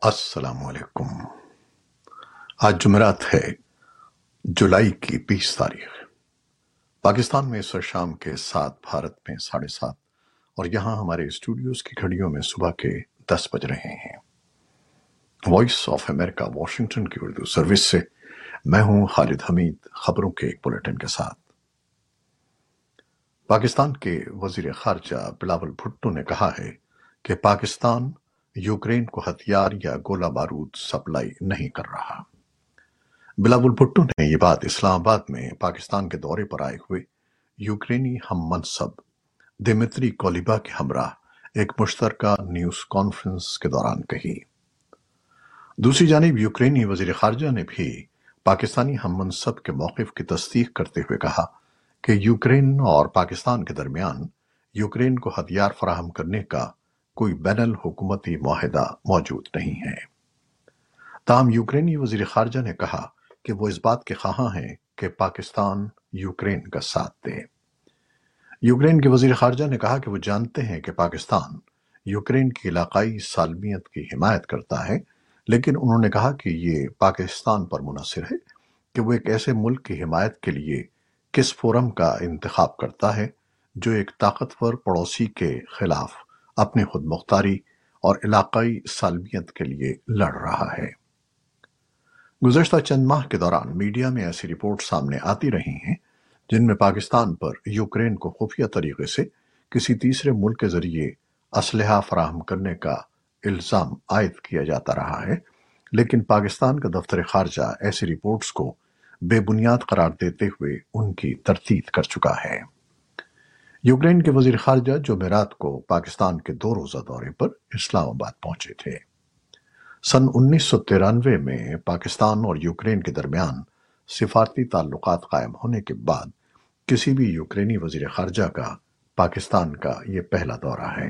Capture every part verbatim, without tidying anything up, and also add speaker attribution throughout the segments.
Speaker 1: السلام علیکم۔ آج جمعرات ہے، جولائی کی بیس تاریخ۔ پاکستان میں اس وقت شام کے سات، بھارت میں ساڑھے سات، اور یہاں ہمارے اسٹوڈیوز کی گھڑیوں میں صبح کے دس بج رہے ہیں۔ وائس آف امریکہ واشنگٹن کی اردو سروس سے میں ہوں خالد حمید، خبروں کے ایک بلیٹن کے ساتھ۔ پاکستان کے وزیر خارجہ بلاول بھٹو نے کہا ہے کہ پاکستان یوکرین کو ہتھیار یا گولہ بارود سپلائی نہیں کر رہا۔ بلاول بھٹو نے یہ بات اسلام آباد میں پاکستان کے دورے پر آئے ہوئے یوکرینی ہم منصب دمتری کولیبا کے ہمراہ ایک مشترکہ نیوز کانفرنس کے دوران کہی۔ دوسری جانب یوکرینی وزیر خارجہ نے بھی پاکستانی ہم منصب کے موقف کی تصدیق کرتے ہوئے کہا کہ یوکرین اور پاکستان کے درمیان یوکرین کو ہتھیار فراہم کرنے کا کوئی بین الحکومتی معاہدہ موجود نہیں ہے۔ تاہم یوکرینی وزیر خارجہ نے کہا کہ وہ اس بات کے خواہاں ہیں کہ پاکستان یوکرین کا ساتھ دے۔ یوکرین کے وزیر خارجہ نے کہا کہ وہ جانتے ہیں کہ پاکستان یوکرین کی علاقائی سالمیت کی حمایت کرتا ہے، لیکن انہوں نے کہا کہ یہ پاکستان پر منحصر ہے کہ وہ ایک ایسے ملک کی حمایت کے لیے کس فورم کا انتخاب کرتا ہے جو ایک طاقتور پڑوسی کے خلاف اپنی خود مختاری اور علاقائی سالمیت کے لیے لڑ رہا ہے۔ گزشتہ چند ماہ کے دوران میڈیا میں ایسی رپورٹ سامنے آتی رہی ہیں جن میں پاکستان پر یوکرین کو خفیہ طریقے سے کسی تیسرے ملک کے ذریعے اسلحہ فراہم کرنے کا الزام عائد کیا جاتا رہا ہے، لیکن پاکستان کا دفتر خارجہ ایسی رپورٹس کو بے بنیاد قرار دیتے ہوئے ان کی تردید کر چکا ہے۔ یوکرین کے وزیر خارجہ جمعرات کو پاکستان کے دو روزہ دورے پر اسلام آباد پہنچے تھے۔ سن انیس سو ترانوے میں پاکستان اور یوکرین کے درمیان سفارتی تعلقات قائم ہونے کے بعد کسی بھی یوکرینی وزیر خارجہ کا پاکستان کا یہ پہلا دورہ ہے۔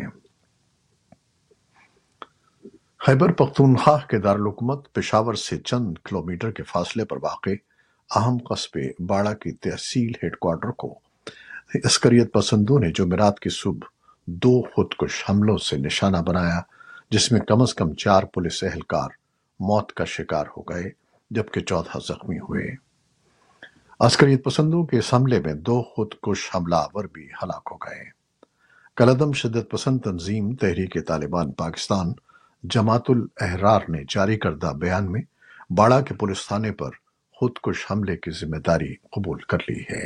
Speaker 1: خیبر پختونخوا کے دارالحکومت پشاور سے چند کلومیٹر کے فاصلے پر واقع اہم قصبے باڑہ کی تحصیل ہیڈ کوارٹر کو عسکریت پسندوں نے جمعرات کی صبح دو خودکش حملوں سے نشانہ بنایا، جس میں کم از کم چار پولیس اہلکار موت کا شکار ہو گئے جبکہ چودہ زخمی ہوئے۔ عسکریت پسندوں کے اس حملے میں دو خودکش حملہ آور بھی ہلاک ہو گئے۔ کالعدم شدت پسند تنظیم تحریک طالبان پاکستان جماعت الاحرار نے جاری کردہ بیان میں باڑہ کے پولیس تھانے پر خودکش حملے کی ذمہ داری قبول کر لی ہے۔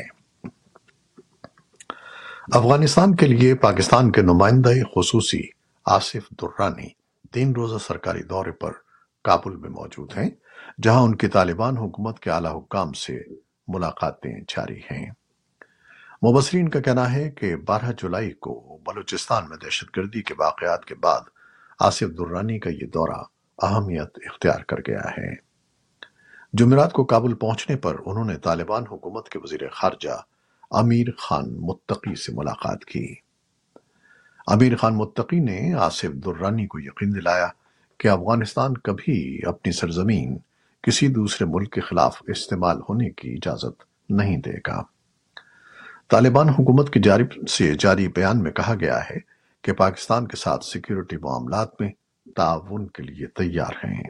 Speaker 1: افغانستان کے لیے پاکستان کے نمائندہ خصوصی آصف درانی تین روزہ سرکاری دورے پر کابل میں موجود ہیں، جہاں ان کی طالبان حکومت کے اعلیٰ حکام سے ملاقاتیں جاری ہیں۔ مبصرین کا کہنا ہے کہ بارہ جولائی کو بلوچستان میں دہشت گردی کے واقعات کے بعد آصف درانی کا یہ دورہ اہمیت اختیار کر گیا ہے۔ جمعرات کو کابل پہنچنے پر انہوں نے طالبان حکومت کے وزیر خارجہ امیر خان متقی سے ملاقات کی۔ امیر خان متقی نے آصف درانی کو یقین دلایا کہ افغانستان کبھی اپنی سرزمین کسی دوسرے ملک کے خلاف استعمال ہونے کی اجازت نہیں دے گا۔ طالبان حکومت کی جانب سے جاری بیان میں کہا گیا ہے کہ پاکستان کے ساتھ سیکیورٹی معاملات میں تعاون کے لیے تیار ہیں۔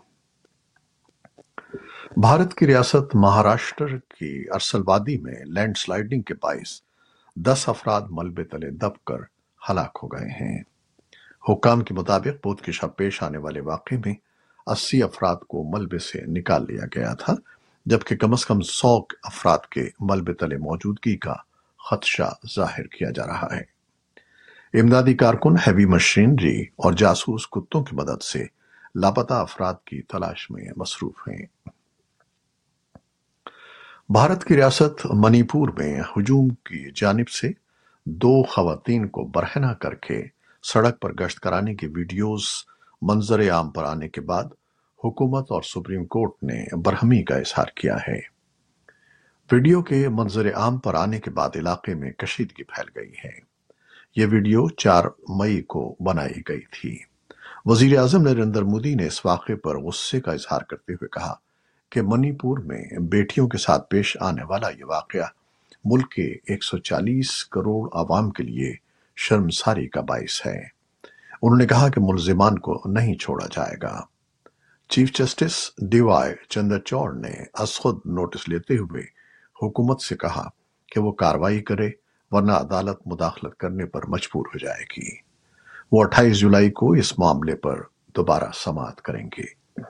Speaker 1: بھارت کی ریاست مہاراشٹر کی ارسل وادی میں لینڈ سلائیڈنگ کے باعث دس افراد ملبے تلے دب کر ہلاک ہو گئے ہیں۔ حکام کے مطابق بدھ کی شب پیش آنے والے واقعے میں اسی افراد کو ملبے سے نکال لیا گیا تھا، جبکہ کم از کم سو افراد کے ملبے تلے موجودگی کا خدشہ ظاہر کیا جا رہا ہے۔ امدادی کارکن ہیوی مشینری اور جاسوس کتوں کی مدد سے لاپتہ افراد کی تلاش میں مصروف ہیں۔ بھارت کی ریاست منی پور میں ہجوم کی جانب سے دو خواتین کو برہنہ کر کے سڑک پر گشت کرانے کی ویڈیوز منظر عام پر آنے کے بعد حکومت اور سپریم کورٹ نے برہمی کا اظہار کیا ہے۔ ویڈیو کے منظر عام پر آنے کے بعد علاقے میں کشیدگی پھیل گئی ہے۔ یہ ویڈیو چار مئی کو بنائی گئی تھی۔ وزیر اعظم نریندر مودی نے اس واقعے پر غصے کا اظہار کرتے ہوئے کہا کہ منی پور میں بیٹیوں کے ساتھ پیش آنے والا یہ واقعہ ملک کے ایک سو چالیس کروڑ عوام کے لیے شرمساری کا باعث ہے۔ انہوں نے کہا کہ ملزمان کو نہیں چھوڑا جائے گا۔ Chief justice D Y Chandrachud نے از خود نوٹس لیتے ہوئے حکومت سے کہا کہ وہ کارروائی کرے ورنہ عدالت مداخلت کرنے پر مجبور ہو جائے گی۔ وہ اٹھائیس جولائی کو اس معاملے پر دوبارہ سماعت کریں گے۔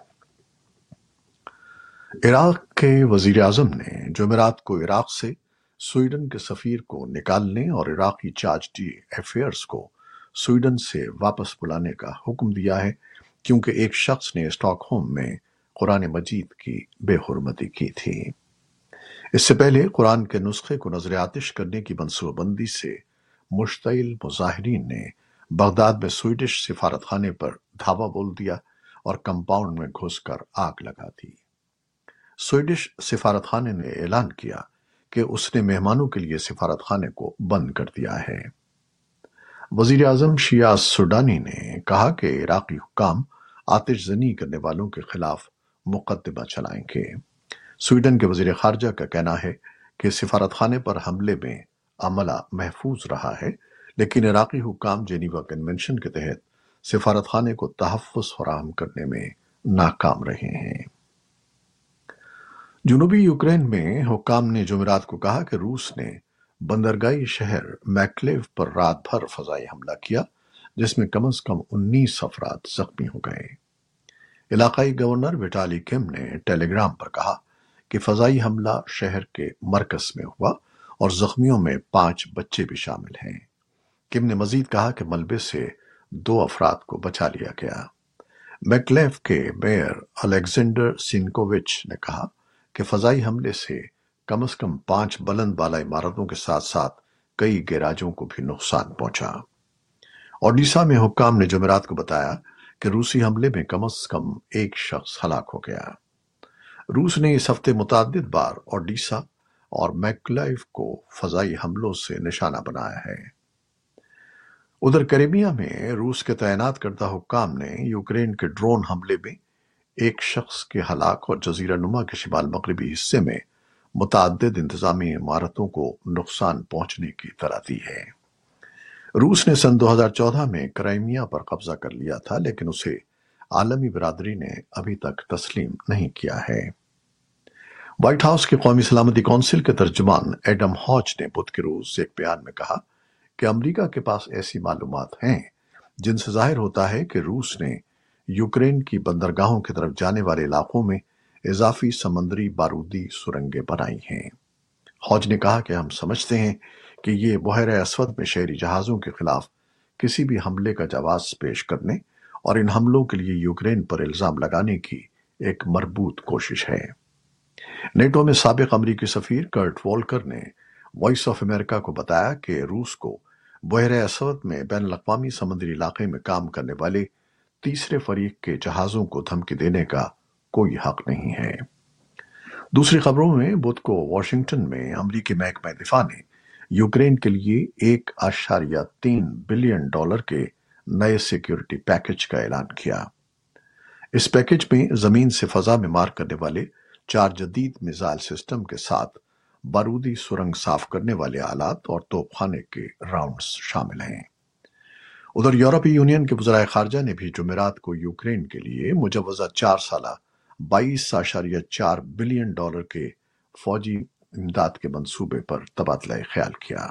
Speaker 1: عراق کے وزیر اعظم نے جمعرات کو عراق سے سویڈن کے سفیر کو نکالنے اور عراقی چارج ڈی افیئرز کو سویڈن سے واپس بلانے کا حکم دیا ہے، کیونکہ ایک شخص نے اسٹاک ہوم میں قرآن مجید کی بے حرمتی کی تھی۔ اس سے پہلے قرآن کے نسخے کو نظر آتش کرنے کی منصوبہ بندی سے مشتعل مظاہرین نے بغداد میں سویڈش سفارت خانے پر دھاوا بول دیا اور کمپاؤنڈ میں گھس کر آگ لگا دی۔ سویڈش سفارت خانے نے اعلان کیا کہ اس نے مہمانوں کے لیے سفارت خانے کو بند کر دیا ہے۔ وزیر اعظم شیاز سوڈانی نے کہا کہ عراقی حکام آتش زنی کرنے والوں کے خلاف مقدمہ چلائیں گے۔ سویڈن کے وزیر خارجہ کا کہنا ہے کہ سفارت خانے پر حملے میں عملہ محفوظ رہا ہے، لیکن عراقی حکام جنیوا کنونشن کے تحت سفارت خانے کو تحفظ فراہم کرنے میں ناکام رہے ہیں۔ جنوبی یوکرین میں حکام نے جمعرات کو کہا کہ روس نے بندرگاہی شہر میکلیو پر رات بھر فضائی حملہ کیا، جس میں کم از کم انیس افراد زخمی ہو گئے۔ علاقائی گورنر وٹالی کم نے ٹیلی گرام پر کہا کہ فضائی حملہ شہر کے مرکز میں ہوا اور زخمیوں میں پانچ بچے بھی شامل ہیں۔ کم نے مزید کہا کہ ملبے سے دو افراد کو بچا لیا گیا۔ میکلیو کے میئر الیگزینڈر سینکووچ نے کہا کہ فضائی حملے سے کم از کم پانچ بلند بالا عمارتوں کے ساتھ ساتھ کئی گیراجوں کو بھی نقصان پہنچا۔ اوڈیشہ میں حکام نے جمعرات کو بتایا کہ روسی حملے میں کم از کم ایک شخص ہلاک ہو گیا۔ روس نے اس ہفتے متعدد بار اوڈیشہ اور میکلیو کو فضائی حملوں سے نشانہ بنایا ہے۔ ادھر کریمیا میں روس کے تعینات کردہ حکام نے یوکرین کے ڈرون حملے میں ایک شخص کے ہلاک اور جزیرہ نما کے شمال مغربی حصے میں متعدد انتظامی عمارتوں کو نقصان پہنچنے کی اطلاع دی ہے۔ روس نے سن دو ہزار چودہ میں کرائمیا پر قبضہ کر لیا تھا، لیکن اسے عالمی برادری نے ابھی تک تسلیم نہیں کیا ہے۔ وائٹ ہاؤس کی قومی سلامتی کونسل کے ترجمان ایڈم ہاچ نے بدھ کے روز ایک بیان میں کہا کہ امریکہ کے پاس ایسی معلومات ہیں جن سے ظاہر ہوتا ہے کہ روس نے یوکرین کی بندرگاہوں کی طرف جانے والے علاقوں میں اضافی سمندری بارودی سرنگیں بنائی ہیں۔ ہاچ نے کہا کہ ہم سمجھتے ہیں کہ یہ بحیرہ اسود میں شہری جہازوں کے خلاف کسی بھی حملے کا جواز پیش کرنے اور ان حملوں کے لیے یوکرین پر الزام لگانے کی ایک مربوط کوشش ہے۔ نیٹو میں سابق امریکی سفیر کرٹ وولکر نے وائس آف امریکہ کو بتایا کہ روس کو بحیرہ اسود میں بین الاقوامی سمندری علاقے میں کام کرنے والے تیسرے فریق کے جہازوں کو دھمکی دینے کا کوئی حق نہیں ہے۔ دوسری خبروں میں بدھ کو واشنگٹن میں امریکی محکمہ دفاع نے یوکرین کے لیے ایک اشاریہ تین بلین ڈالر کے نئے سیکیورٹی پیکج کا اعلان کیا۔ اس پیکج میں زمین سے فضا میں مار کرنے والے چار جدید میزائل سسٹم کے ساتھ بارودی سرنگ صاف کرنے والے آلات اور توپ خانے کے راؤنڈز شامل ہیں۔ ادھر یورپی یونین کے وزرائے خارجہ نے بھی جمعرات کو یوکرین کے لیے مجوزہ چار سالہ بائیس اشاریہ چار بلین ڈالر کے فوجی امداد کے منصوبے پر تبادلہ خیال کیا۔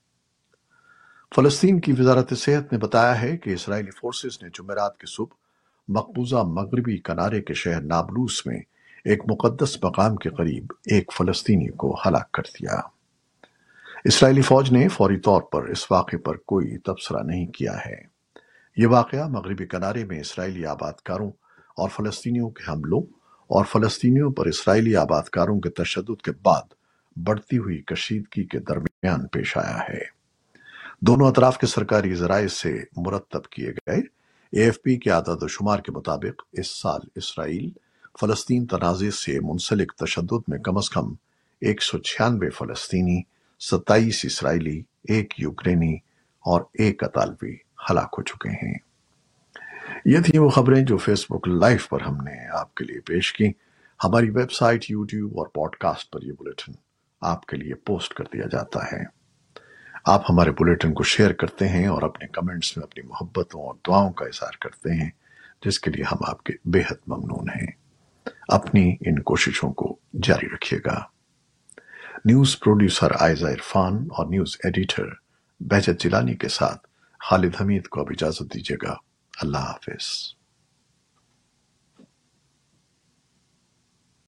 Speaker 1: فلسطین کی وزارت صحت نے بتایا ہے کہ اسرائیلی فورسز نے جمعرات کی صبح مقبوضہ مغربی کنارے کے شہر نابلوس میں ایک مقدس مقام کے قریب ایک فلسطینی کو ہلاک کر دیا۔ اسرائیلی فوج نے فوری طور پر اس واقعے پر کوئی تبصرہ نہیں کیا ہے۔ یہ واقعہ مغربی کنارے میں اسرائیلی آباد کاروں اور فلسطینیوں کے حملوں اور فلسطینیوں پر اسرائیلی آباد کاروں کے تشدد کے بعد بڑھتی ہوئی کشیدگی کے درمیان پیش آیا ہے۔ دونوں اطراف کے سرکاری ذرائع سے مرتب کیے گئے اے ایف پی کے اعداد و شمار کے مطابق اس سال اسرائیل فلسطین تنازع سے منسلک تشدد میں کم از کم ایک سو چھیانوے فلسطینی، ستائیس اسرائیلی، ایک یوکرینی اور ایک اطالوی ہلاک ہو چکے ہیں۔ یہ تھیں وہ خبریں جو فیس بک لائیو پر ہم نے آپ کے لیے پیش کی۔ ہماری ویب سائٹ، یوٹیوب اور پوڈ کاسٹ پر یہ بلیٹن آپ کے لیے پوسٹ کر دیا جاتا ہے۔ آپ ہمارے بلیٹن کو شیئر کرتے ہیں اور اپنے کمنٹس میں اپنی محبتوں اور دعاؤں کا اظہار کرتے ہیں۔ جس کے لیے ہم آپ کے بے حد ممنون ہیں۔ اپنی ان کوششوں کو جاری رکھیے گا۔ نیوز پروڈیوسر عائزہ عرفان اور نیوز ایڈیٹر بہجت جیلانی کے ساتھ خالد حمید کو اب اجازت دیجیے گا۔ اللہ حافظ۔